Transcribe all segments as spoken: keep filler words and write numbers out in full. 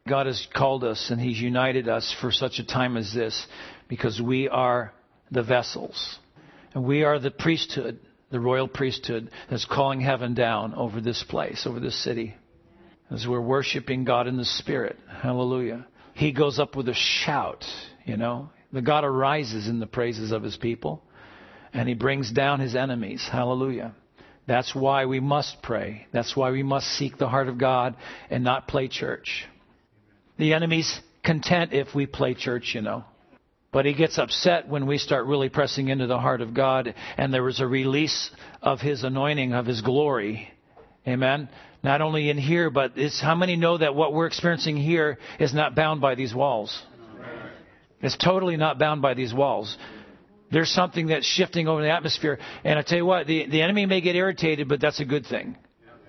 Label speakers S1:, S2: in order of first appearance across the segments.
S1: God has called us and He's united us for such a time as this because we are the vessels. And we are the priesthood, the royal priesthood that's calling heaven down over this place, over this city. As we're worshiping God in the Spirit. Hallelujah. He goes up with a shout, you know. The God arises in the praises of His people. And He brings down His enemies. Hallelujah. That's why we must pray. That's why we must seek the heart of God and not play church. The enemy's content if we play church, you know. But he gets upset when we start really pressing into the heart of God and there is a release of His anointing, of His glory. Amen. Not only in here, but it's how many know that what we're experiencing here is not bound by these walls? It's totally not bound by these walls. There's something that's shifting over the atmosphere. And I tell you what, the, the enemy may get irritated, but that's a good thing.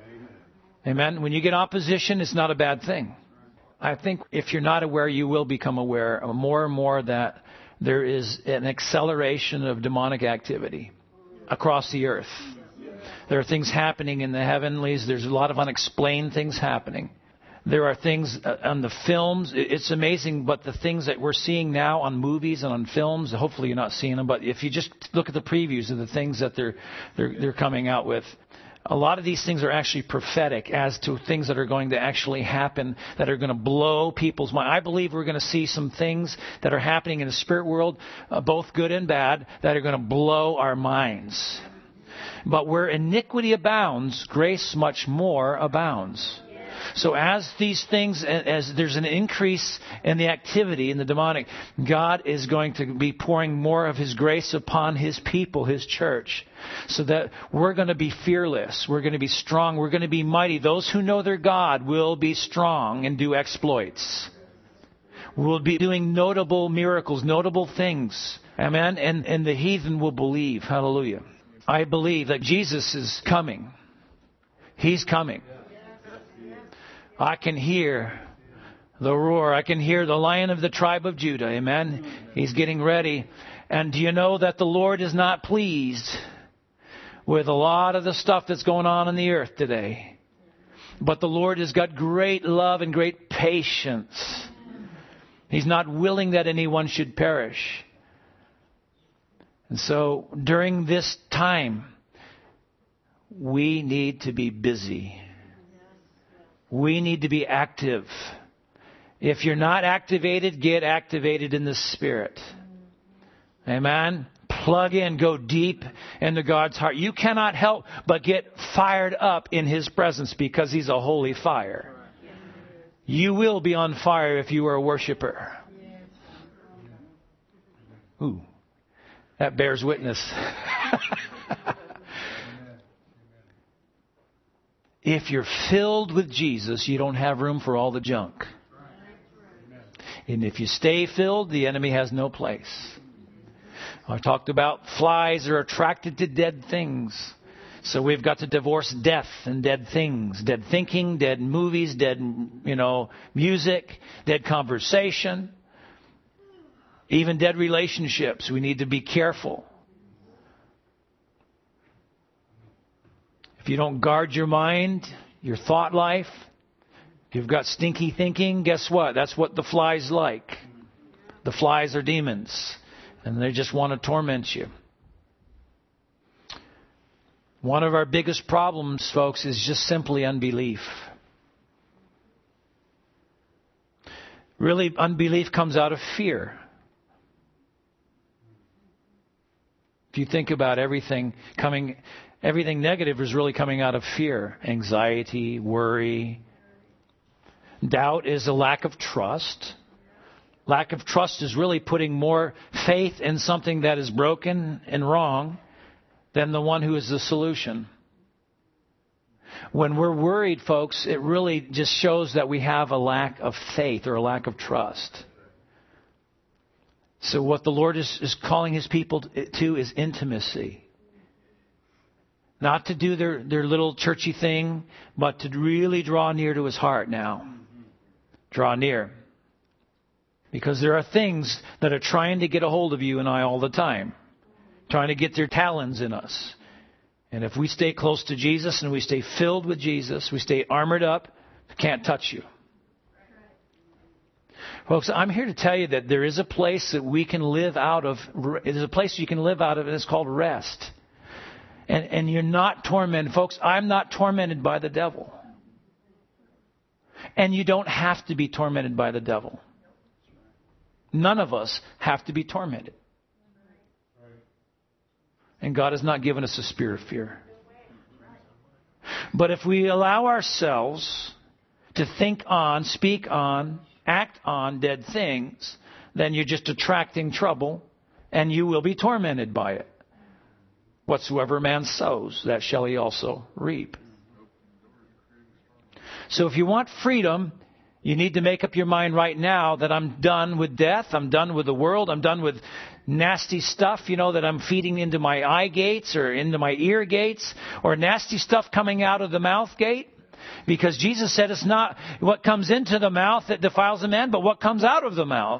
S1: Amen. When you get opposition, it's not a bad thing. I think if you're not aware, you will become aware more and more that there is an acceleration of demonic activity across the earth. There are things happening in the heavenlies. There's a lot of unexplained things happening. There are things on the films. It's amazing, but the things that we're seeing now on movies and on films, hopefully you're not seeing them, but if you just look at the previews of the things that they're they're, they're coming out with, a lot of these things are actually prophetic as to things that are going to actually happen that are going to blow people's mind. I believe we're going to see some things that are happening in the spirit world, uh, both good and bad, that are going to blow our minds. But where iniquity abounds, grace much more abounds. So as these things, as there's an increase in the activity in the demonic, God is going to be pouring more of His grace upon His people, His church, so that we're going to be fearless. We're going to be strong. We're going to be mighty. Those who know their God will be strong and do exploits. We'll be doing notable miracles, notable things. Amen. And, and the heathen will believe. Hallelujah. I believe that Jesus is coming. He's coming. I can hear the roar. I can hear the Lion of the tribe of Judah. Amen. He's getting ready. And do you know that the Lord is not pleased with a lot of the stuff that's going on in the earth today? But the Lord has got great love and great patience. He's not willing that anyone should perish. And so during this time, we need to be busy. We need to be active. If you're not activated, get activated in the Spirit. Amen. Plug in, go deep into God's heart. You cannot help but get fired up in His presence because He's a holy fire. You will be on fire if you are a worshiper. Ooh, that bears witness. If you're filled with Jesus, you don't have room for all the junk. And if you stay filled, the enemy has no place. I talked about flies are attracted to dead things. So we've got to divorce death and dead things. Dead thinking, dead movies, dead, you know, music, dead conversation. Even dead relationships. We need to be careful. If you don't guard your mind, your thought life, if you've got stinky thinking, guess what? That's what the flies like. The flies are demons, and they just want to torment you. One of our biggest problems, folks, is just simply unbelief. Really, unbelief comes out of fear. If you think about everything coming... Everything negative is really coming out of fear, anxiety, worry. Doubt is a lack of trust. Lack of trust is really putting more faith in something that is broken and wrong than the one who is the solution. When we're worried, folks, it really just shows that we have a lack of faith or a lack of trust. So what the Lord is, is calling His people to is intimacy. Not to do their, their little churchy thing, but to really draw near to His heart now. Draw near. Because there are things that are trying to get a hold of you and I all the time. Trying to get their talons in us. And if we stay close to Jesus and we stay filled with Jesus, we stay armored up, can't touch you. Folks, I'm here to tell you that there is a place that we can live out of. There's a place you can live out of, and it's called rest. And, and you're not tormented. Folks, I'm not tormented by the devil. And you don't have to be tormented by the devil. None of us have to be tormented. And God has not given us a spirit of fear. But if we allow ourselves to think on, speak on, act on dead things, then you're just attracting trouble, and you will be tormented by it. Whatsoever man sows, that shall he also reap. So if you want freedom, you need to make up your mind right now that I'm done with death, I'm done with the world, I'm done with nasty stuff, you know, that I'm feeding into my eye gates or into my ear gates, or nasty stuff coming out of the mouth gate. Because Jesus said it's not what comes into the mouth that defiles a man, but what comes out of the mouth.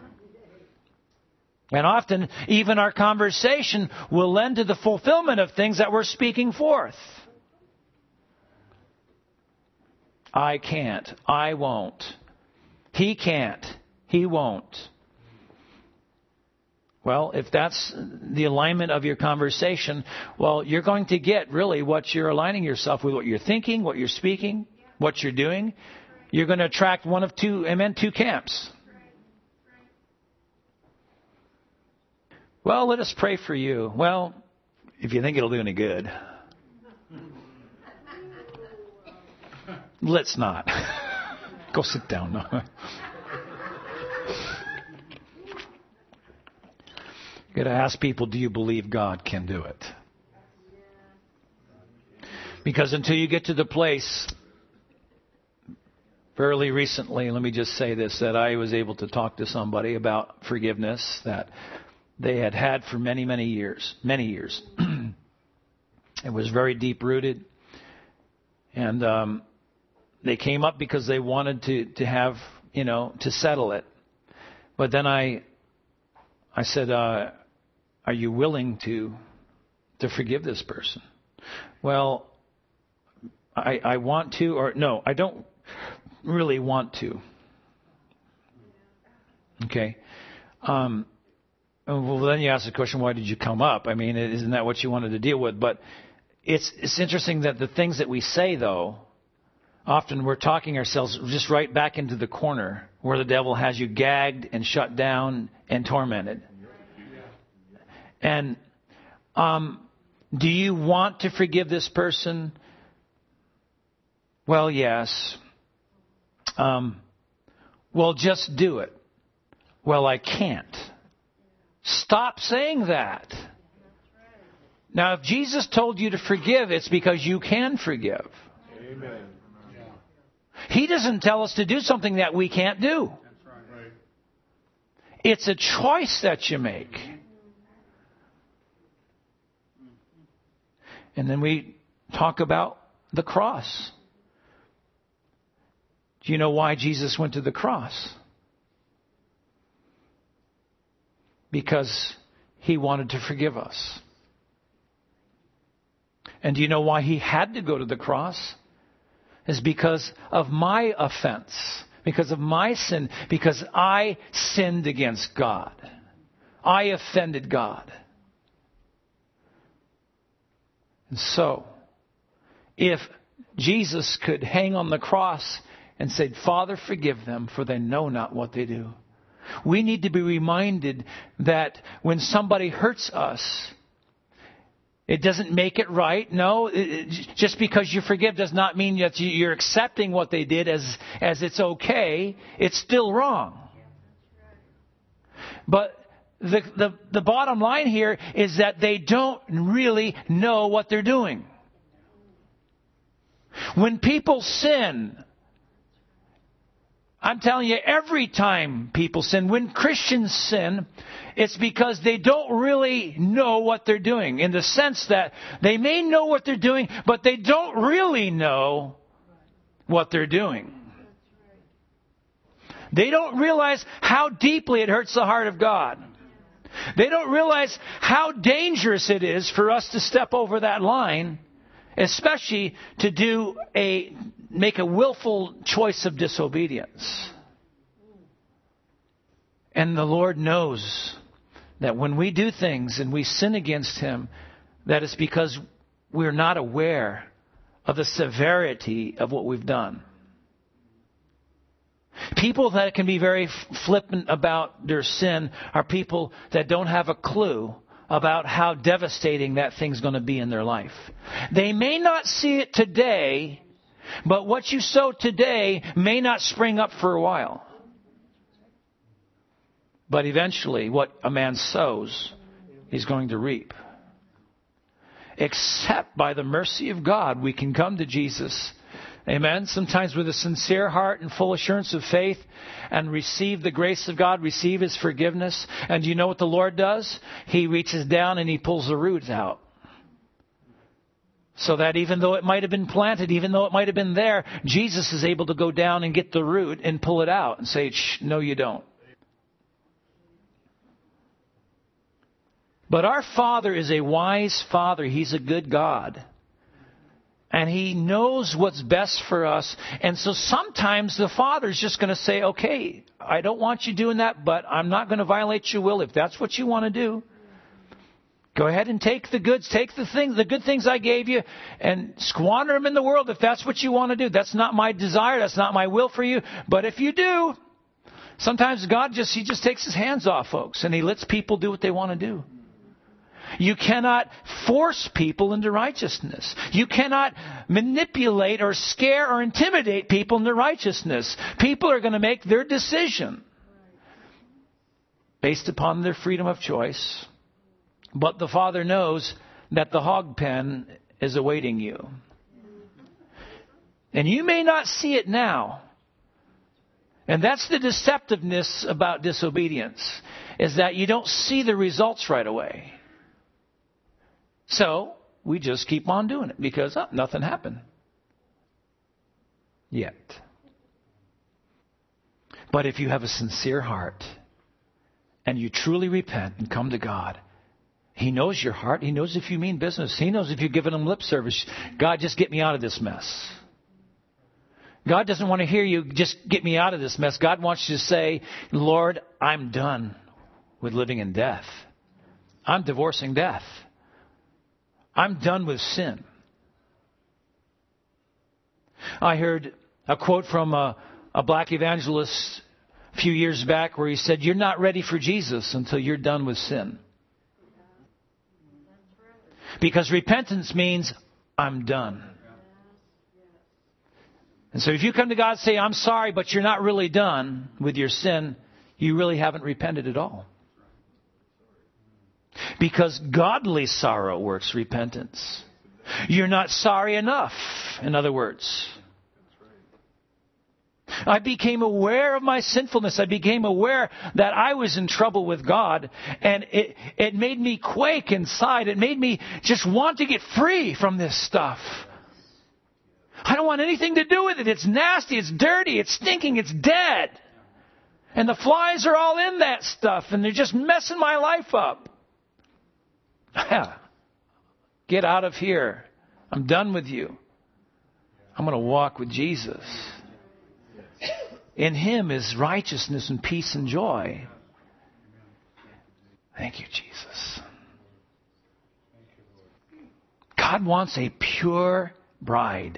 S1: And often, even our conversation will lend to the fulfillment of things that we're speaking forth. I can't. I won't. He can't. He won't. Well, if that's the alignment of your conversation, well, you're going to get really what you're aligning yourself with, what you're thinking, what you're speaking, what you're doing. You're going to attract one of two, amen, two camps. Well, let us pray for you. Well, if you think it'll do any good, let's not. Go sit down. No. You've got to ask people, do you believe God can do it? Because until you get to the place, fairly recently, let me just say this, that I was able to talk to somebody about forgiveness that they had had for many, many years, many years. It was very deep-rooted. And um, they came up because they wanted to, to have, you know, to settle it. But then I, I said, uh, are you willing to to forgive this person? Well, I, I want to, or no, I don't really want to. Okay. Um, well, then you ask the question, why did you come up? I mean, isn't that what you wanted to deal with? But it's it's interesting that the things that we say, though, often we're talking ourselves just right back into the corner where the devil has you gagged and shut down and tormented. And um, do you want to forgive this person? Well, yes. Um, well, just do it. Well, I can't. Stop saying that. Now, if Jesus told you to forgive, it's because you can forgive. Amen. He doesn't tell us to do something that we can't do. It's a choice that you make. And then we talk about the cross. Do you know why Jesus went to the cross? Because He wanted to forgive us. And do you know why He had to go to the cross? It's because of my offense, because of my sin, because I sinned against God. I offended God. And so, if Jesus could hang on the cross and say, Father, forgive them, for they know not what they do. We need to be reminded that when somebody hurts us, it doesn't make it right. No, it, just because you forgive does not mean that you're accepting what they did as, as it's okay. It's still wrong. But the, the, the bottom line here is that they don't really know what they're doing. When people sin, I'm telling you, every time people sin, when Christians sin, it's because they don't really know what they're doing. In the sense that they may know what they're doing, but they don't really know what they're doing. They don't realize how deeply it hurts the heart of God. They don't realize how dangerous it is for us to step over that line, especially to do a make a willful choice of disobedience. And the Lord knows that when we do things and we sin against Him, that it's because we're not aware of the severity of what we've done. People that can be very flippant about their sin are people that don't have a clue about how devastating that thing's going to be in their life. They may not see it today, but what you sow today may not spring up for a while. But eventually, what a man sows, he's going to reap. Except by the mercy of God, we can come to Jesus. Amen. Sometimes with a sincere heart and full assurance of faith, and receive the grace of God, receive His forgiveness. And you know what the Lord does? He reaches down and He pulls the roots out. So that even though it might have been planted, even though it might have been there, Jesus is able to go down and get the root and pull it out and say, shh, no, you don't. But our Father is a wise Father. He's a good God. And He knows what's best for us. And so sometimes the Father's just going to say, okay, I don't want you doing that, but I'm not going to violate your will if that's what you want to do. Go ahead and take the goods, take the things, the good things I gave you, and squander them in the world if that's what you want to do. That's not my desire. That's not my will for you. But if you do, sometimes God just, He just takes His hands off folks and He lets people do what they want to do. You cannot force people into righteousness. You cannot manipulate or scare or intimidate people into righteousness. People are going to make their decision based upon their freedom of choice. But the Father knows that the hog pen is awaiting you. And you may not see it now. And that's the deceptiveness about disobedience, is that you don't see the results right away. So we just keep on doing it because oh, nothing happened yet. But if you have a sincere heart and you truly repent and come to God, He knows your heart. He knows if you mean business. He knows if you're giving Him lip service. God, just get me out of this mess. God doesn't want to hear you, just get me out of this mess. God wants you to say, Lord, I'm done with living in death. I'm divorcing death. I'm done with sin. I heard a quote from a, a black evangelist a few years back where he said, you're not ready for Jesus until you're done with sin. Because repentance means I'm done. And so if you come to God and say, I'm sorry, but you're not really done with your sin, you really haven't repented at all. Because godly sorrow works repentance. You're not sorry enough, in other words. I became aware of my sinfulness. I became aware that I was in trouble with God. And it, it made me quake inside. It made me just want to get free from this stuff. I don't want anything to do with it. It's nasty. It's dirty. It's stinking. It's dead. And the flies are all in that stuff. And they're just messing my life up. Get out of here. I'm done with you. I'm going to walk with Jesus. In Him is righteousness and peace and joy. Thank you, Jesus. God wants a pure bride.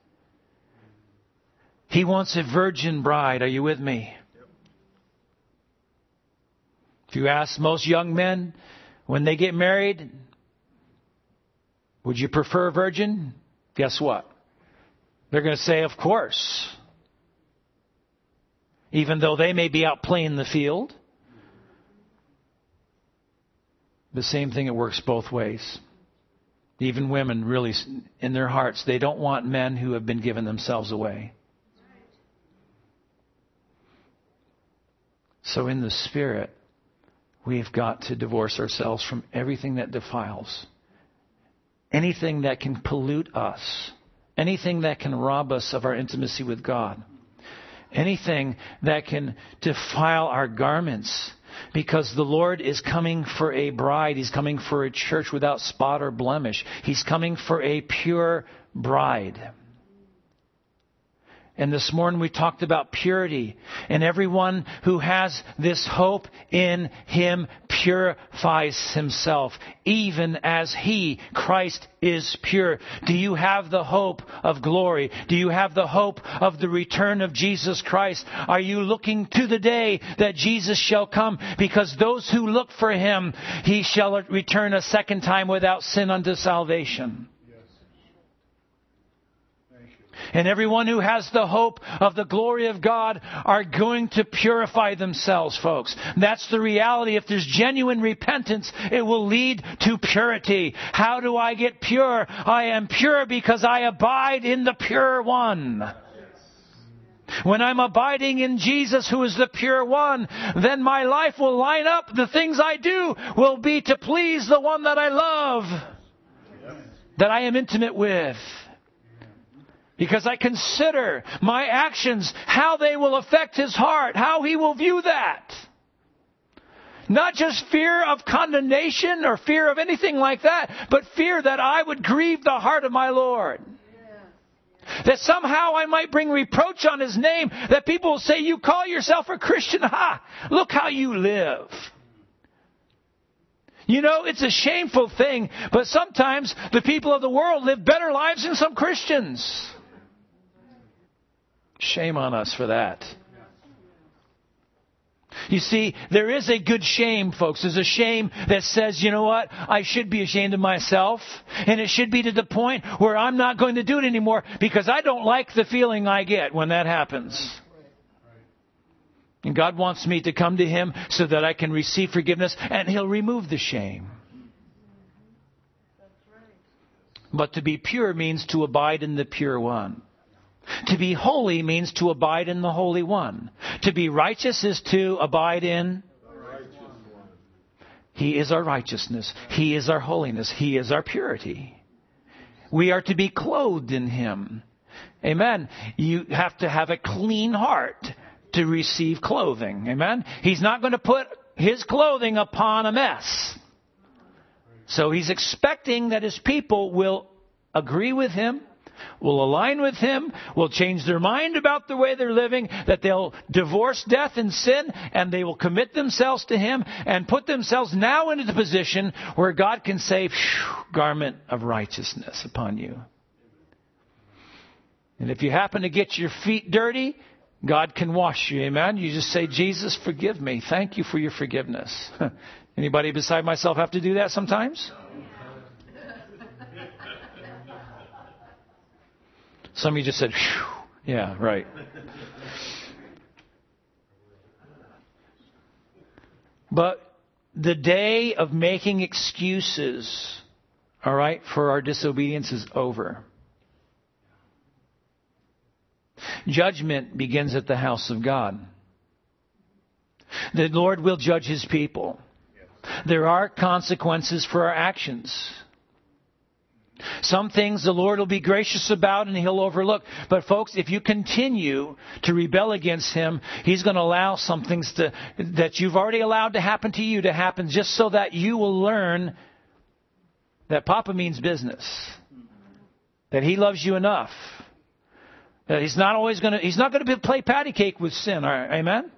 S1: He wants a virgin bride. Are you with me? If you ask most young men, when they get married, would you prefer a virgin? Guess what? They're going to say, of course. Even though they may be out playing the field. The same thing, it works both ways. Even women really, in their hearts, they don't want men who have been given themselves away. So in the Spirit, we've got to divorce ourselves from everything that defiles. Anything that can pollute us. Anything that can rob us of our intimacy with God. Anything that can defile our garments. Because the Lord is coming for a bride. He's coming for a church without spot or blemish. He's coming for a pure bride. And this morning we talked about purity. And everyone who has this hope in Him purifies himself, even as He, Christ, is pure. Do you have the hope of glory? Do you have the hope of the return of Jesus Christ? Are you looking to the day that Jesus shall come? Because those who look for Him, He shall return a second time without sin unto salvation. And everyone who has the hope of the glory of God are going to purify themselves, folks. That's the reality. If there's genuine repentance, it will lead to purity. How do I get pure? I am pure because I abide in the pure one. When I'm abiding in Jesus, who is the pure one, then my life will line up. The things I do will be to please the one that I love, that I am intimate with. Because I consider my actions, how they will affect His heart, how He will view that. Not just fear of condemnation or fear of anything like that, but fear that I would grieve the heart of my Lord. Yeah. That somehow I might bring reproach on His name, that people will say, you call yourself a Christian, ha, look how you live. You know, it's a shameful thing, but sometimes the people of the world live better lives than some Christians. Shame on us for that. You see, there is a good shame, folks. There's a shame that says, you know what? I should be ashamed of myself. And it should be to the point where I'm not going to do it anymore because I don't like the feeling I get when that happens. And God wants me to come to Him so that I can receive forgiveness and He'll remove the shame. But to be pure means to abide in the pure one. To be holy means to abide in the Holy One. To be righteous is to abide in. He is our righteousness. He is our holiness. He is our purity. We are to be clothed in Him. Amen. You have to have a clean heart to receive clothing. Amen. He's not going to put His clothing upon a mess. So He's expecting that His people will agree with Him, will align with Him, will change their mind about the way they're living, that they'll divorce death and sin, and they will commit themselves to Him and put themselves now into the position where God can say, garment of righteousness upon you. And if you happen to get your feet dirty, God can wash you. Amen. You just say, Jesus, forgive me. Thank you for your forgiveness. Anybody beside myself have to do that sometimes? Some of you just said, phew. Yeah, right. But the day of making excuses, all right, for our disobedience is over. Judgment begins at the house of God. The Lord will judge His people. There are consequences for our actions. Some things the Lord will be gracious about and He'll overlook. But folks, if you continue to rebel against Him, He's going to allow some things to, that you've already allowed to happen to you to happen just so that you will learn that Papa means business. That He loves you enough. That He's not always going to, He's not going to play patty cake with sin. All right, amen?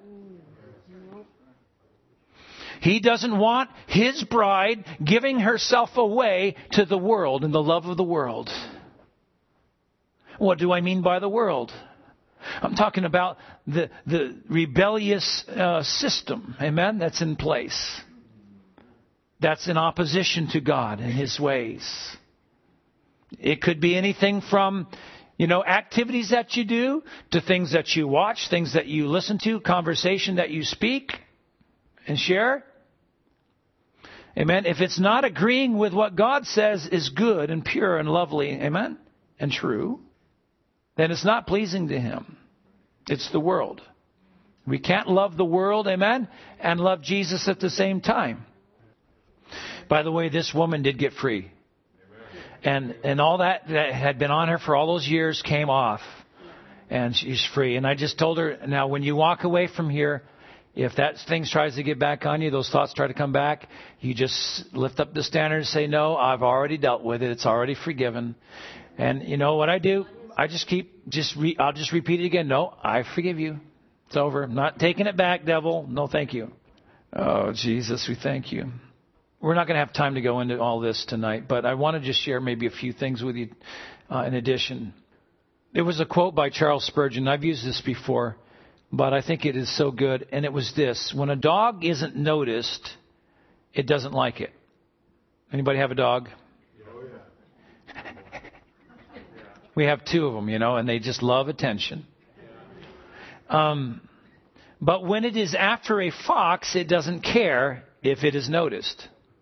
S1: He doesn't want His bride giving herself away to the world and the love of the world. What do I mean by the world? I'm talking about the, the rebellious uh, system, amen, that's in place. That's in opposition to God and His ways. It could be anything from, you know, activities that you do to things that you watch, things that you listen to, conversation that you speak and share. Amen. If it's not agreeing with what God says is good and pure and lovely, amen, and true, then it's not pleasing to Him. It's the world. We can't love the world, amen, and love Jesus at the same time. By the way, this woman did get free. And and all that that had been on her for all those years came off. And she's free. And I just told her, now when you walk away from here, if that thing tries to get back on you, those thoughts try to come back, you just lift up the standard and say, no, I've already dealt with it. It's already forgiven. And you know what I do? I just keep, just re, I'll just repeat it again. No, I forgive you. It's over. I'm not taking it back, devil. No, thank you. Oh, Jesus, we thank you. We're not going to have time to go into all this tonight, but I want to just share maybe a few things with you uh, in addition. There was a quote by Charles Spurgeon. I've used this before, but I think it is so good. And it was this: when a dog isn't noticed, it doesn't like it. Anybody have a dog? Oh, yeah. We have two of them, you know, and they just love attention. Um, but when it is after a fox, it doesn't care if it is noticed.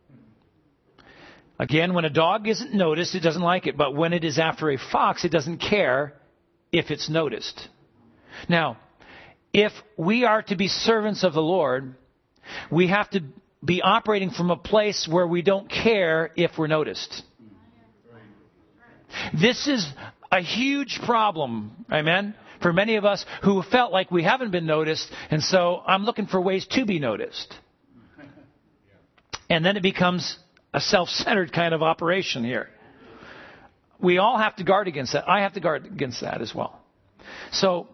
S1: Again, when a dog isn't noticed, it doesn't like it. But when it is after a fox, it doesn't care if it's noticed. Now, if we are to be servants of the Lord, we have to be operating from a place where we don't care if we're noticed. This is a huge problem, amen, for many of us who felt like we haven't been noticed, and so I'm looking for ways to be noticed. And then it becomes a self-centered kind of operation here. We all have to guard against that. I have to guard against that as well. So,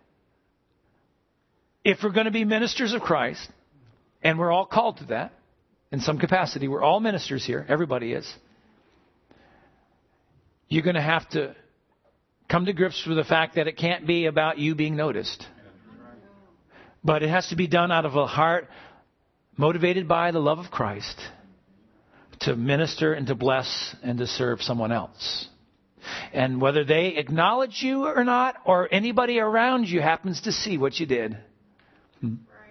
S1: if we're going to be ministers of Christ, and we're all called to that, in some capacity, we're all ministers here, everybody is, you're going to have to come to grips with the fact that it can't be about you being noticed. But it has to be done out of a heart motivated by the love of Christ to minister and to bless and to serve someone else. And whether they acknowledge you or not, or anybody around you happens to see what you did. Hmm.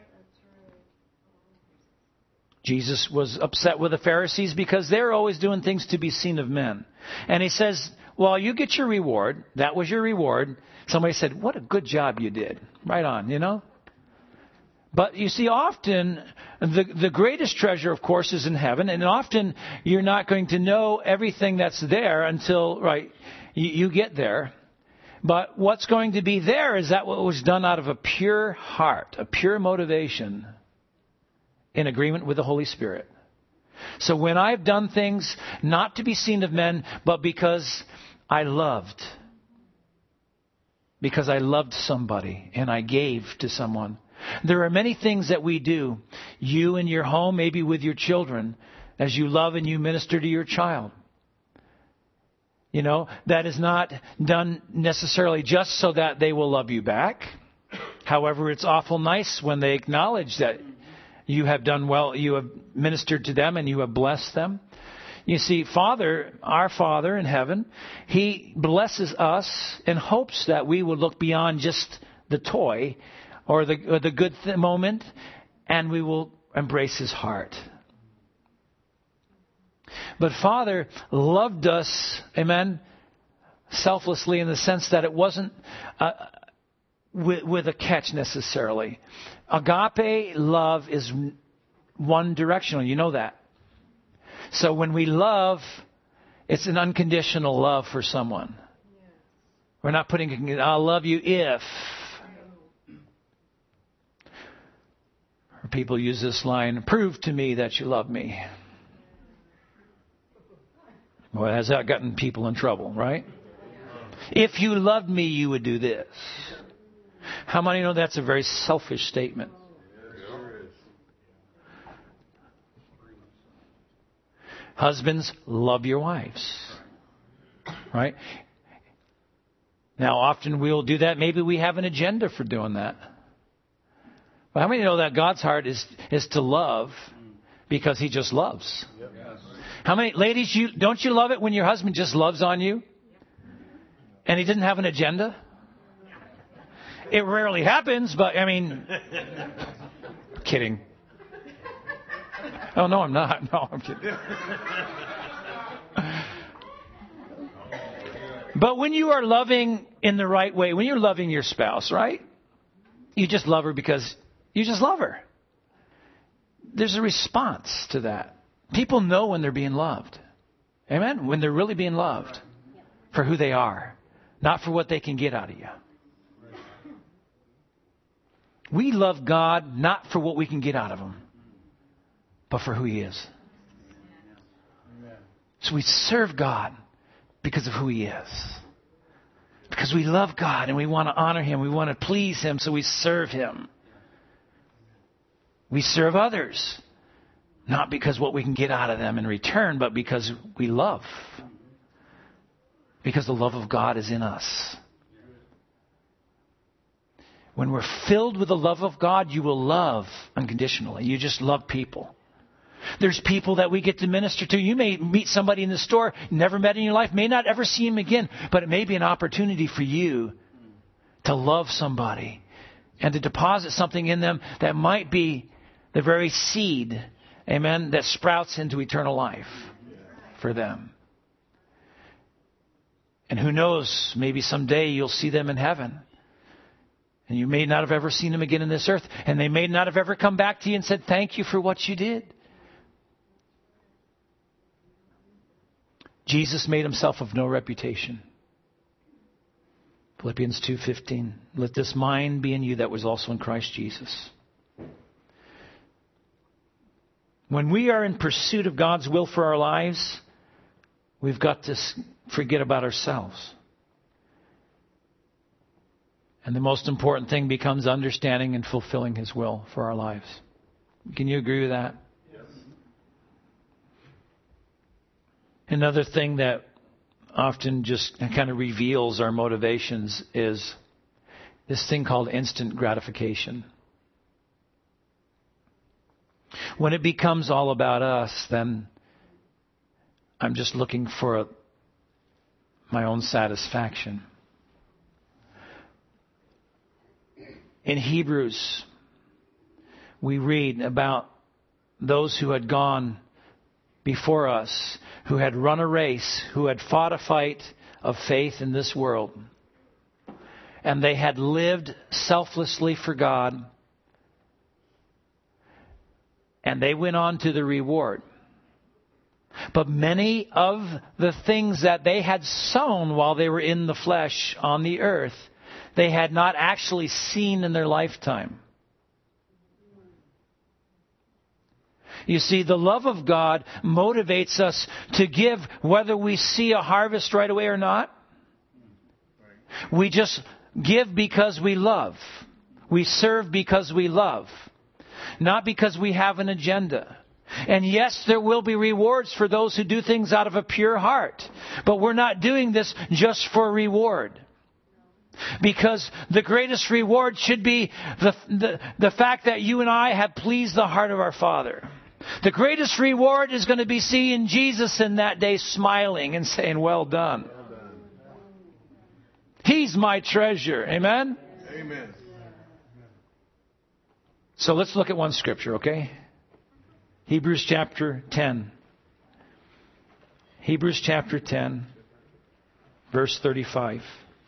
S1: Jesus was upset with the Pharisees because they're always doing things to be seen of men. And he says, well, you get your reward. That was your reward. Somebody said, what a good job you did. Right on, you know. But you see, often the the greatest treasure, of course, is in heaven. And often you're not going to know everything that's there until, right, you, you get there. But what's going to be there is that what was done out of a pure heart, a pure motivation in agreement with the Holy Spirit. So when I've done things not to be seen of men, but because I loved, because I loved somebody and I gave to someone. There are many things that we do, you in your home, maybe with your children, as you love and you minister to your child. You know, that is not done necessarily just so that they will love you back. However, it's awful nice when they acknowledge that you have done well, you have ministered to them and you have blessed them. You see, Father, our Father in heaven, He blesses us in hopes that we will look beyond just the toy or the, or the good th- moment, and we will embrace His heart. But Father loved us, amen, selflessly in the sense that it wasn't uh, with, with a catch necessarily. Agape love is one directional. You know that. So when we love, it's an unconditional love for someone. We're not putting, I'll love you if. Or people use this line, prove to me that you love me. Well, has that gotten people in trouble, right? If you loved me, you would do this. How many know that's a very selfish statement? Husbands, love your wives. Right? Now, often we'll do that. Maybe we have an agenda for doing that. But how many know that God's heart is, is to love because He just loves? How many, ladies, you don't you love it when your husband just loves on you? And he doesn't have an agenda? It rarely happens, but I mean, kidding. Oh, no, I'm not. No, I'm kidding. But when you are loving in the right way, when you're loving your spouse, right? You just love her because you just love her. There's a response to that. People know when they're being loved. Amen? When they're really being loved for who they are, not for what they can get out of you. We love God not for what we can get out of Him, but for who He is. So we serve God because of who He is. Because we love God and we want to honor Him. We want to please Him, so we serve Him. We serve others. Not because what we can get out of them in return, but because we love. Because the love of God is in us. When we're filled with the love of God, you will love unconditionally. You just love people. There's people that we get to minister to. You may meet somebody in the store, never met in your life, may not ever see him again, but it may be an opportunity for you to love somebody and to deposit something in them that might be the very seed, amen, that sprouts into eternal life for them. And who knows, maybe someday you'll see them in heaven. And you may not have ever seen them again in this earth. And they may not have ever come back to you and said, thank you for what you did. Jesus made Himself of no reputation. Philippians two fifteen. Let this mind be in you that was also in Christ Jesus. When we are in pursuit of God's will for our lives, we've got to forget about ourselves. And the most important thing becomes understanding and fulfilling His will for our lives. Can you agree with that? Yes. Another thing that often just kind of reveals our motivations is this thing called instant gratification. When it becomes all about us, then I'm just looking for a, my own satisfaction. In Hebrews, we read about those who had gone before us, who had run a race, who had fought a fight of faith in this world. And they had lived selflessly for God. And they went on to the reward. But many of the things that they had sown while they were in the flesh on the earth, they had not actually seen in their lifetime. You see, the love of God motivates us to give whether we see a harvest right away or not. We just give because we love. We serve because we love. Not because we have an agenda. And yes, there will be rewards for those who do things out of a pure heart. But we're not doing this just for reward. Because the greatest reward should be the, the, the fact that you and I have pleased the heart of our Father. The greatest reward is going to be seeing Jesus in that day smiling and saying, well done. He's my treasure. Amen?
S2: Amen.
S1: So let's look at one scripture, okay? Hebrews chapter ten. Hebrews chapter ten, verse thirty-five.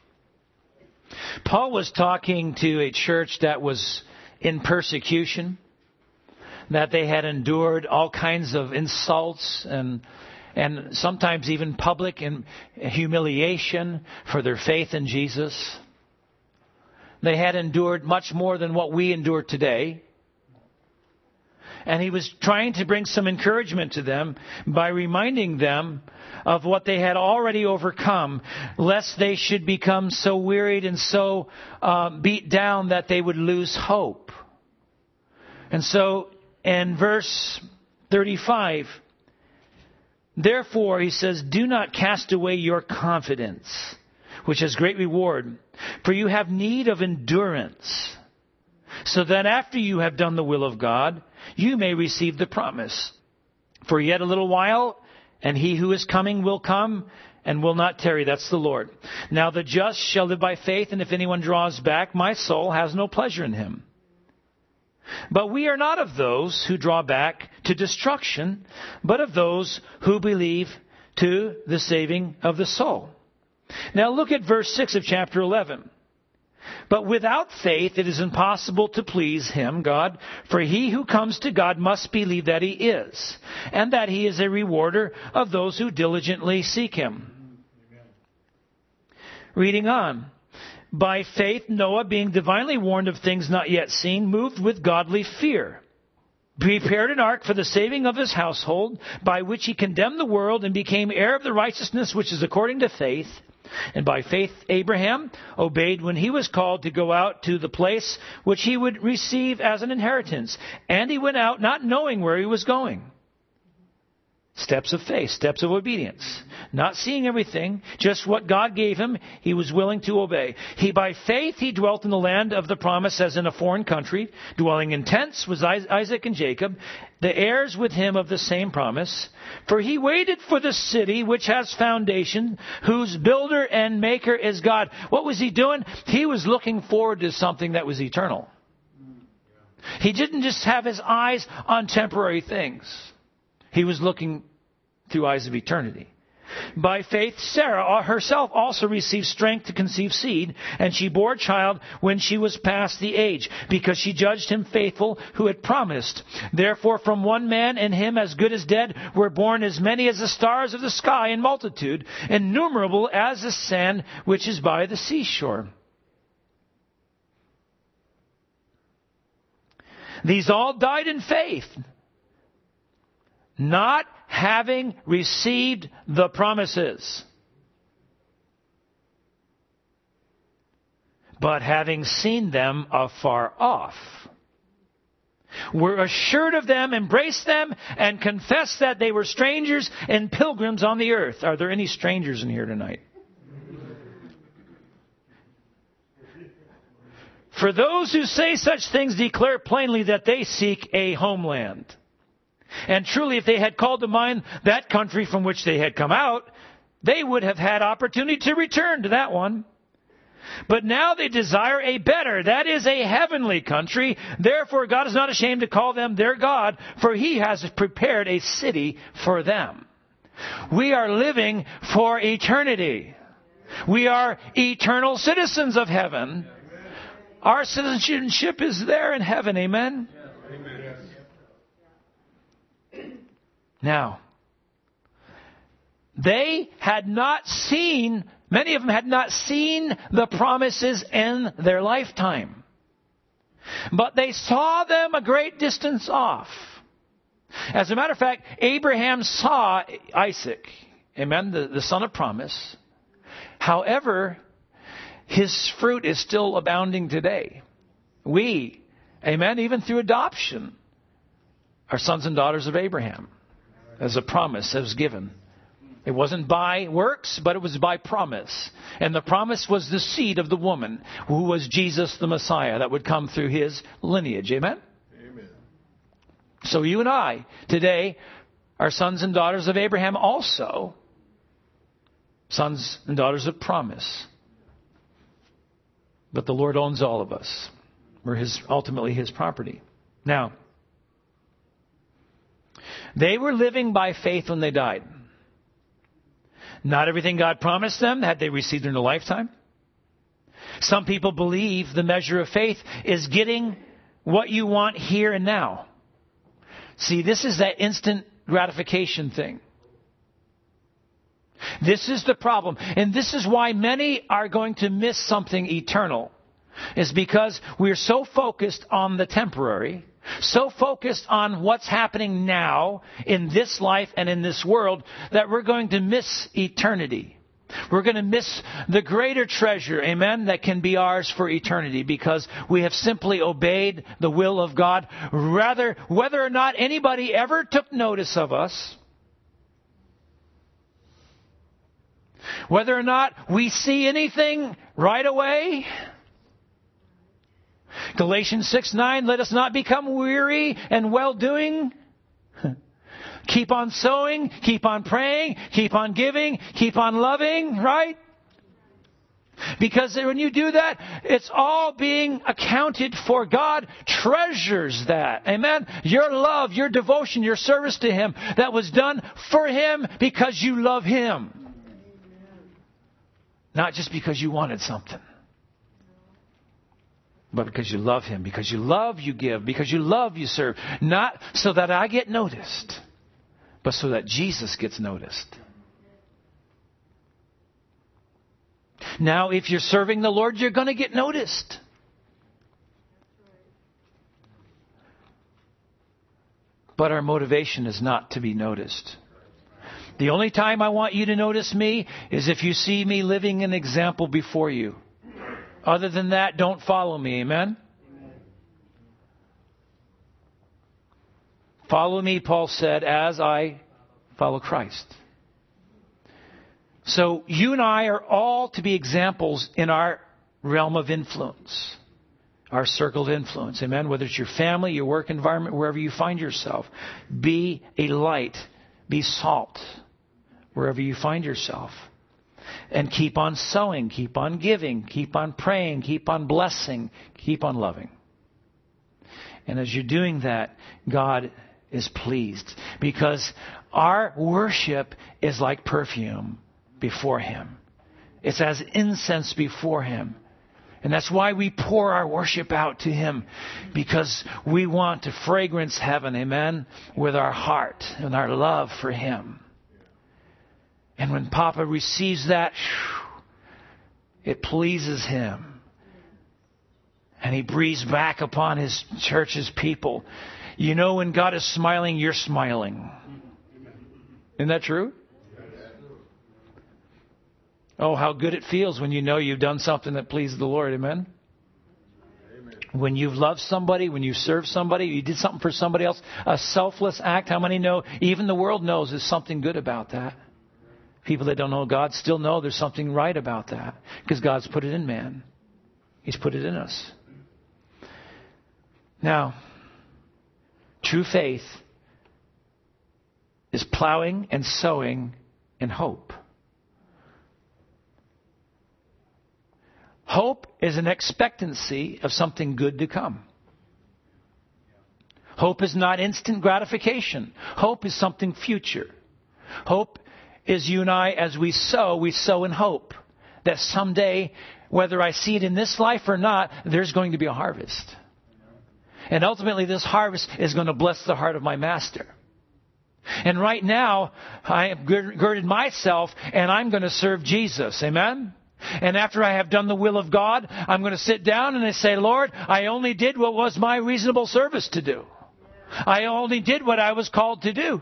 S1: Paul was talking to a church that was in persecution, that they had endured all kinds of insults and and sometimes even public humiliation for their faith in Jesus. They had endured much more than what we endure today. And he was trying to bring some encouragement to them by reminding them of what they had already overcome, lest they should become so wearied and so uh, beat down that they would lose hope. And so in verse thirty-five, therefore, he says, do not cast away your confidence, which has great reward, for you have need of endurance, so that after you have done the will of God, you may receive the promise. For yet a little while, and he who is coming will come and will not tarry. That's the Lord. Now the just shall live by faith, and if anyone draws back, my soul has no pleasure in him. But we are not of those who draw back to destruction, but of those who believe to the saving of the soul. Now look at verse six of chapter eleven. But without faith it is impossible to please Him, God, for he who comes to God must believe that He is, and that He is a rewarder of those who diligently seek Him. Amen. Reading on. By faith Noah, being divinely warned of things not yet seen, moved with godly fear, prepared an ark for the saving of his household, by which he condemned the world and became heir of the righteousness which is according to faith. And by faith, Abraham obeyed when he was called to go out to the place which he would receive as an inheritance. And he went out not knowing where he was going. Steps of faith, steps of obedience. Not seeing everything, just what God gave him, he was willing to obey. He, by faith, he dwelt in the land of the promise as in a foreign country, dwelling in tents with Isaac and Jacob, the heirs with him of the same promise. For he waited for the city which has foundation, whose builder and maker is God. What was he doing? He was looking forward to something that was eternal. He didn't just have his eyes on temporary things. He was looking through eyes of eternity. By faith, Sarah herself also received strength to conceive seed, and she bore a child when she was past the age, because she judged him faithful who had promised. Therefore, from one man, and him as good as dead, were born as many as the stars of the sky in multitude, innumerable as the sand which is by the seashore. These all died in faith, not having received the promises, but having seen them afar off, were assured of them, embraced them, and confessed that they were strangers and pilgrims on the earth. Are there any strangers in here tonight? For those who say such things declare plainly that they seek a homeland. And truly, if they had called to mind that country from which they had come out, they would have had opportunity to return to that one. But now they desire a better, that is a heavenly country. Therefore, God is not ashamed to call them their God, for He has prepared a city for them. We are living for eternity. We are eternal citizens of heaven. Our citizenship is there in heaven. Amen? Now, they had not seen, many of them had not seen the promises in their lifetime. But they saw them a great distance off. As a matter of fact, Abraham saw Isaac, amen, the, the son of promise. However, his fruit is still abounding today. We, amen, even through adoption, are sons and daughters of Abraham. As a promise that was given. It wasn't by works, but it was by promise. And the promise was the seed of the woman, who was Jesus the Messiah, that would come through his lineage. Amen? Amen. So you and I today are sons and daughters of Abraham also. Sons and daughters of promise. But the Lord owns all of us. We're his, ultimately his property. Now, they were living by faith when they died. Not everything God promised them had they received in their lifetime. Some people believe the measure of faith is getting what you want here and now. See, this is that instant gratification thing. This is the problem. And this is why many are going to miss something eternal. Is because we're so focused on the temporary, so focused on what's happening now in this life and in this world, that we're going to miss eternity. We're going to miss the greater treasure, amen, that can be ours for eternity, because we have simply obeyed the will of God. Rather, whether or not anybody ever took notice of us, whether or not we see anything right away. Galatians six nine, let us not become weary and well-doing. Keep on sowing, keep on praying, keep on giving, keep on loving, right? Because when you do that, it's all being accounted for. God treasures that. Amen? Your love, your devotion, your service to Him, that was done for Him because you love Him. Not just because you wanted something. But because you love Him. Because you love, you give. Because you love, you serve. Not so that I get noticed, but so that Jesus gets noticed. Now, if you're serving the Lord, you're going to get noticed. But our motivation is not to be noticed. The only time I want you to notice me is if you see me living an example before you. Other than that, don't follow me. Amen? Follow me, Paul said, as I follow Christ. So you and I are all to be examples in our realm of influence, our circle of influence. Amen? Whether it's your family, your work environment, wherever you find yourself. Be a light. Be salt wherever you find yourself. And keep on sowing, keep on giving, keep on praying, keep on blessing, keep on loving. And as you're doing that, God is pleased, because our worship is like perfume before Him. It's as incense before Him. And that's why we pour our worship out to Him, because we want to fragrance heaven, amen, with our heart and our love for Him. And when Papa receives that, it pleases Him. And He breathes back upon His church's people. You know, when God is smiling, you're smiling. Isn't that true? Oh, how good it feels when you know you've done something that pleased the Lord. Amen? Amen. When you've loved somebody, when you serve somebody, you did something for somebody else, a selfless act. How many know? Even the world knows there's something good about that. People that don't know God still know there's something right about that, because God's put it in man. He's put it in us. Now, true faith is plowing and sowing in hope. Hope is an expectancy of something good to come. Hope is not instant gratification. Hope is something future. Hope is you and I, as we sow, we sow in hope that someday, whether I see it in this life or not, there's going to be a harvest. And ultimately, this harvest is going to bless the heart of my master. And right now, I have girded myself, and I'm going to serve Jesus. Amen? And after I have done the will of God, I'm going to sit down and I say, Lord, I only did what was my reasonable service to do. I only did what I was called to do.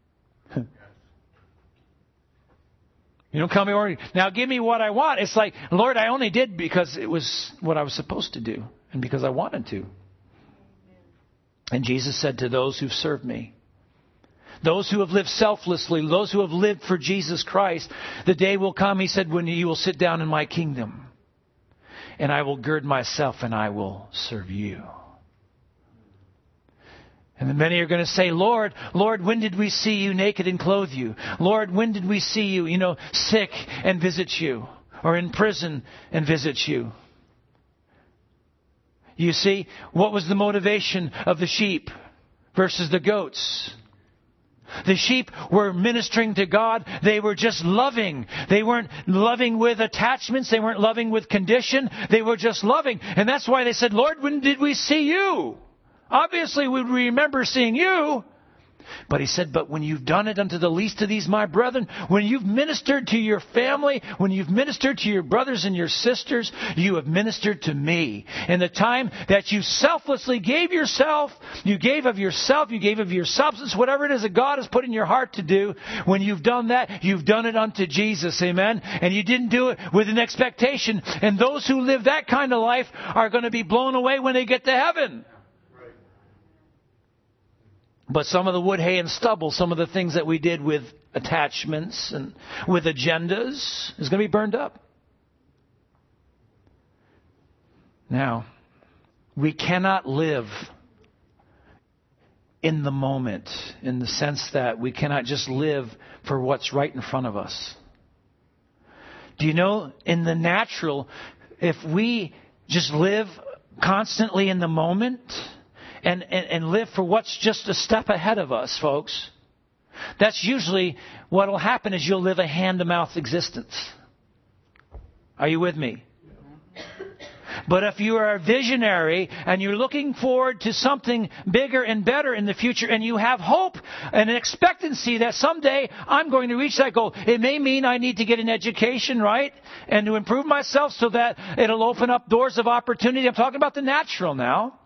S1: You don't come here, now give me what I want. It's like, Lord, I only did because it was what I was supposed to do and because I wanted to. And Jesus said to those who've served me, those who have lived selflessly, those who have lived for Jesus Christ, the day will come, He said, when you will sit down in my kingdom. And I will gird myself and I will serve you. And then many are going to say, Lord, Lord, when did we see you naked and clothe you? Lord, when did we see you, you know, sick and visit you? Or in prison and visit you? You see, what was the motivation of the sheep versus the goats? The sheep were ministering to God. They were just loving. They weren't loving with attachments. They weren't loving with condition. They were just loving. And that's why they said, Lord, when did we see you? Obviously, we remember seeing you. But He said, but when you've done it unto the least of these, my brethren, when you've ministered to your family, when you've ministered to your brothers and your sisters, you have ministered to me. In the time that you selflessly gave yourself, you gave of yourself, you gave of your substance, whatever it is that God has put in your heart to do, when you've done that, you've done it unto Jesus. Amen? And you didn't do it with an expectation. And those who live that kind of life are going to be blown away when they get to heaven. But some of the wood, hay, and stubble, some of the things that we did with attachments and with agendas is going to be burned up. Now, we cannot live in the moment, in the sense that we cannot just live for what's right in front of us. Do you know, in the natural, if we just live constantly in the moment, And, and, and live for what's just a step ahead of us, folks, that's usually what will happen is you'll live a hand-to-mouth existence. Are you with me? But if you are a visionary and you're looking forward to something bigger and better in the future, and you have hope and an expectancy that someday I'm going to reach that goal, it may mean I need to get an education, right? And to improve myself so that it'll open up doors of opportunity. I'm talking about the natural now.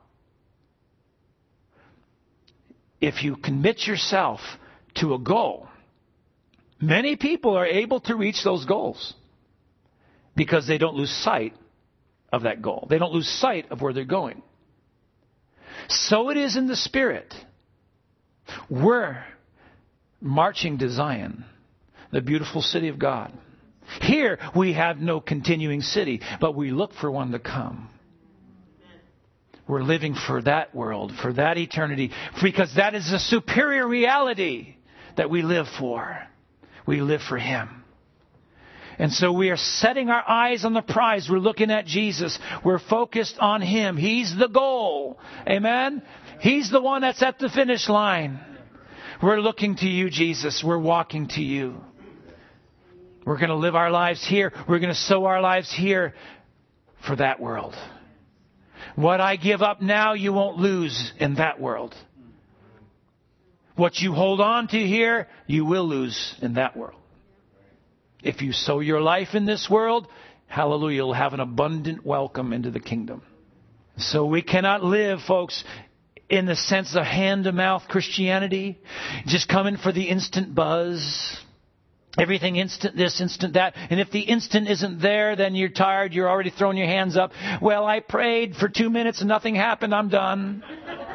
S1: If you commit yourself to a goal, Many people are able to reach those goals because they don't lose sight of that goal. They don't lose sight of where they're going. So it is in the Spirit. We're marching to Zion, the beautiful city of God. Here we have no continuing city, but we look for one to come. We're living for that world, for that eternity, because that is the superior reality that we live for. We live for Him. And so we are setting our eyes on the prize. We're looking at Jesus. We're focused on Him. He's the goal. Amen? He's the one that's at the finish line. We're looking to You, Jesus. We're walking to You. We're going to live our lives here. We're going to sow our lives here for that world. What I give up now, you won't lose in that world. What you hold on to here, you will lose in that world. If you sow your life in this world, hallelujah, you'll have an abundant welcome into the kingdom. So we cannot live, folks, in the sense of hand-to-mouth Christianity, just coming for the instant buzz. Everything instant this, instant that. And if the instant isn't there, then you're tired. You're already throwing your hands up. Well, I prayed for two minutes and nothing happened. I'm done.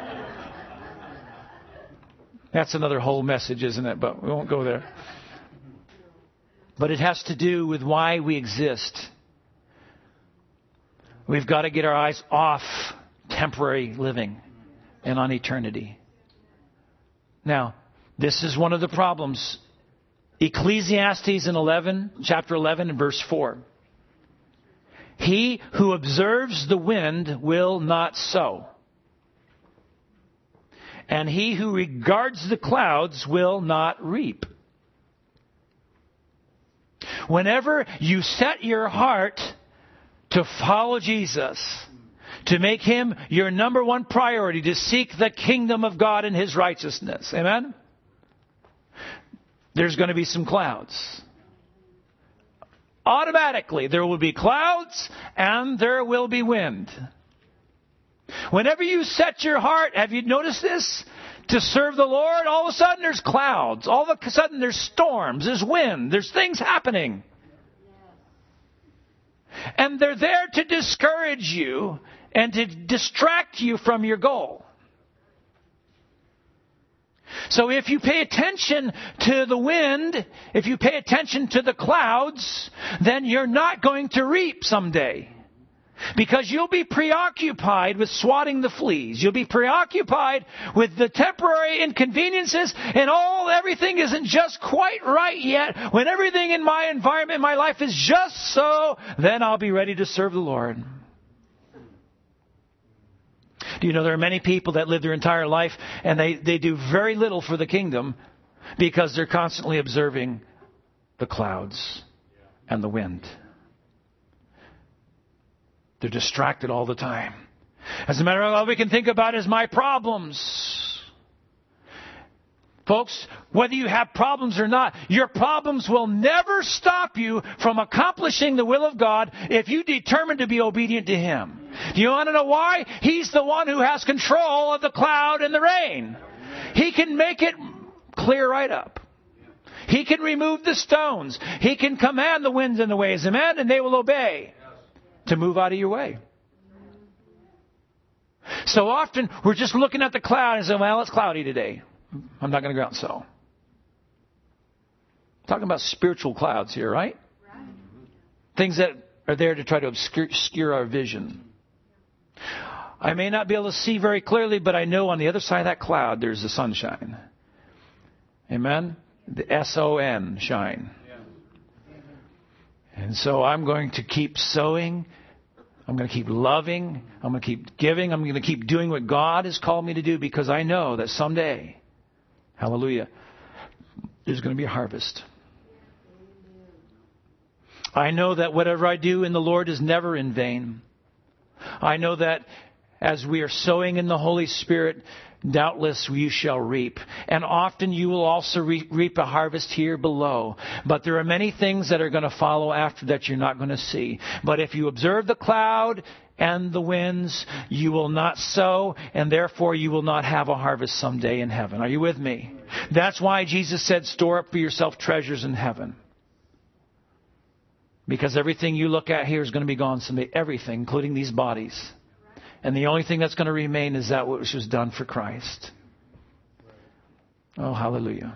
S1: That's another whole message, isn't it? But we won't go there. But it has to do with why we exist. We've got to get our eyes off temporary living and on eternity. Now, this is one of the problems. Ecclesiastes in eleven, chapter eleven and verse four. He who observes the wind will not sow, and he who regards the clouds will not reap. Whenever you set your heart to follow Jesus, to make Him your number one priority, to seek the kingdom of God and His righteousness, amen? There's going to be some clouds. Automatically, there will be clouds and there will be wind. Whenever you set your heart, have you noticed this? To serve the Lord, all of a sudden there's clouds. All of a sudden there's storms, there's wind, there's things happening. And they're there to discourage you and to distract you from your goal. So if you pay attention to the wind, if you pay attention to the clouds, then you're not going to reap someday. Because you'll be preoccupied with swatting the fleas. You'll be preoccupied with the temporary inconveniences, and all everything isn't just quite right yet. When everything in my environment, in my life is just so, then I'll be ready to serve the Lord. Do you know there are many people that live their entire life and they, they do very little for the kingdom because they're constantly observing the clouds and the wind. They're distracted all the time. As a matter of fact, all we can think about is my problems. Folks, whether you have problems or not, your problems will never stop you from accomplishing the will of God if you determine to be obedient to Him. Do you want to know why? He's the one who has control of the cloud and the rain. He can make it clear right up. He can remove the stones. He can command the winds and the waves, amen, and they will obey to move out of your way. So often we're just looking at the cloud and saying, well, it's cloudy today. I'm not going to go out and sow. Talking about spiritual clouds here, right? Right. Things that are there to try to obscure, obscure our vision. I may not be able to see very clearly, but I know on the other side of that cloud there's the sunshine. Amen? The S O N, shine. And so I'm going to keep sowing. I'm going to keep loving. I'm going to keep giving. I'm going to keep doing what God has called me to do because I know that someday, hallelujah, there's going to be a harvest. I know that whatever I do in the Lord is never in vain. I know that as we are sowing in the Holy Spirit, doubtless you shall reap. And often you will also re- reap a harvest here below. But there are many things that are going to follow after that you're not going to see. But if you observe the cloud and the winds, you will not sow, and therefore you will not have a harvest someday in heaven. Are you with me? That's why Jesus said, store up for yourself treasures in heaven. Because everything you look at here is going to be gone someday. Everything, including these bodies. And the only thing that's going to remain is that which was done for Christ. Oh, hallelujah.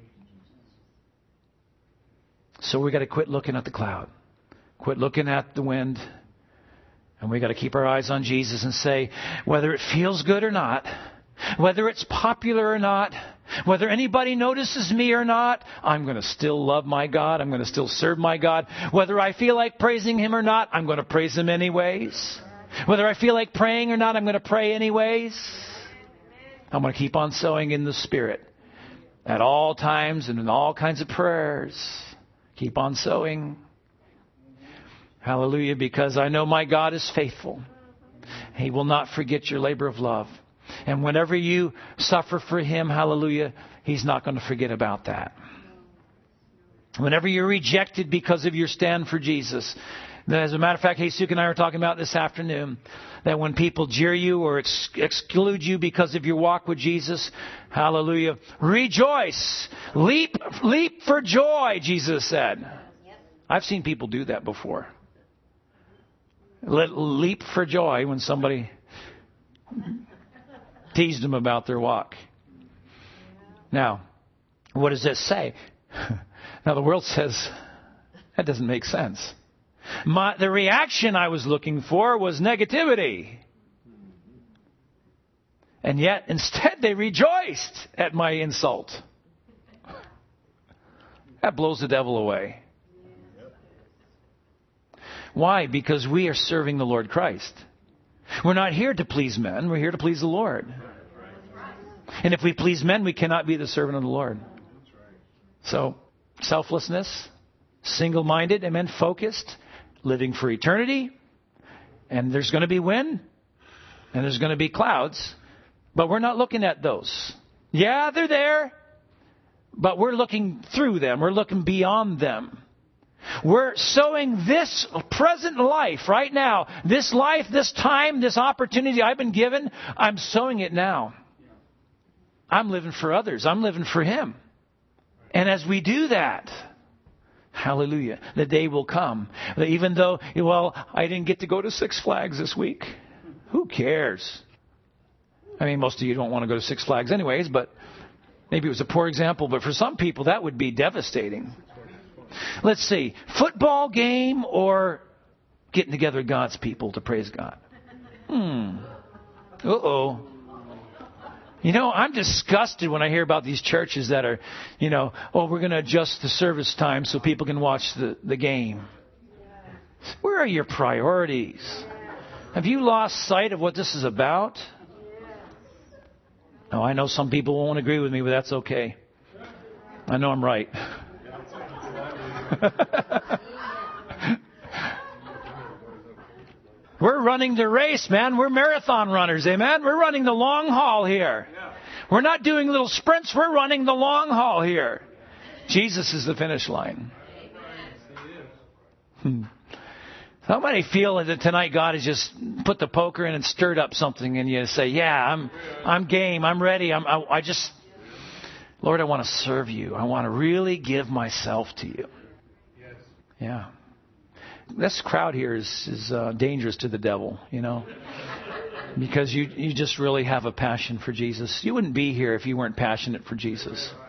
S1: So we got to quit looking at the cloud. Quit looking at the wind. And we got to keep our eyes on Jesus and say, whether it feels good or not, whether it's popular or not, whether anybody notices me or not, I'm going to still love my God. I'm going to still serve my God. Whether I feel like praising Him or not, I'm going to praise Him anyways. Whether I feel like praying or not, I'm going to pray anyways. I'm going to keep on sowing in the Spirit at all times and in all kinds of prayers. Keep on sowing. Hallelujah, because I know my God is faithful. He will not forget your labor of love. And whenever you suffer for Him, hallelujah, He's not going to forget about that. Whenever you're rejected because of your stand for Jesus, as a matter of fact, Jesus and I were talking about this afternoon, that when people jeer you or ex- exclude you because of your walk with Jesus, hallelujah, rejoice, leap, leap for joy, Jesus said. I've seen people do that before. Let, leap for joy when somebody teased them about their walk. Now, what does this say? Now, the world says, that doesn't make sense. My, the reaction I was looking for was negativity. And yet, instead, they rejoiced at my insult. That blows the devil away. Why? Because we are serving the Lord Christ. We're not here to please men. We're here to please the Lord. And if we please men, we cannot be the servant of the Lord. So, selflessness, single-minded, amen, focused, living for eternity. And there's going to be wind. And there's going to be clouds. But we're not looking at those. Yeah, they're there. But we're looking through them. We're looking beyond them. We're sowing this present life right now. This life, this time, this opportunity I've been given, I'm sowing it now. I'm living for others. I'm living for Him. And as we do that, hallelujah, the day will come. That even though, well, I didn't get to go to Six Flags this week. Who cares? I mean, most of you don't want to go to Six Flags anyways, but maybe it was a poor example. But for some people, that would be devastating. Let's see, football game or getting together with God's people to praise God? Hmm. Uh-oh. You know, I'm disgusted when I hear about these churches that are, you know, oh, we're going to adjust the service time so people can watch the, the game. Where are your priorities? Have you lost sight of what this is about? Oh, I know some people won't agree with me, but that's okay. I know I'm right. We're running the race, man. We're marathon runners, amen? We're running the long haul here. We're not doing little sprints. We're running the long haul here. Jesus is the finish line. Hmm. How many feel that tonight God has just put the poker in and stirred up something and you say, yeah, I'm I'm game. I'm ready. I'm, I, I just, Lord, I want to serve you. I want to really give myself to you. Yeah. This crowd here is, is uh, dangerous to the devil, you know, because you, you just really have a passion for Jesus. You wouldn't be here if you weren't passionate for Jesus.